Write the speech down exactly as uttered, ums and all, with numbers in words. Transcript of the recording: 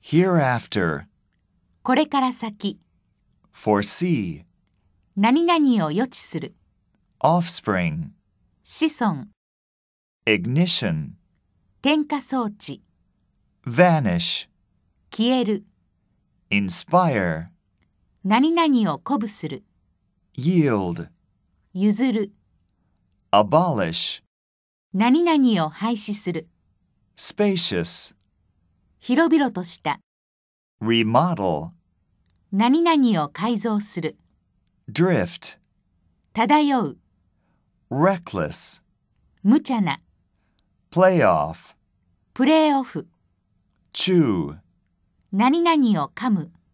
hereafter, これから先、 foresee, 何々を予知する、 offspring, 子孫、 ignition, 点火装置、 vanish, 消える、 inspire, 何々を鼓舞する、 yield, 譲る、 abolish, 何々を廃止する、 spacious, 広々とした、 remodel, 何々を改造する、 drift, 漂う、 reckless, 無茶な、 playoff, プレーオフ、 chew, 何々を噛む、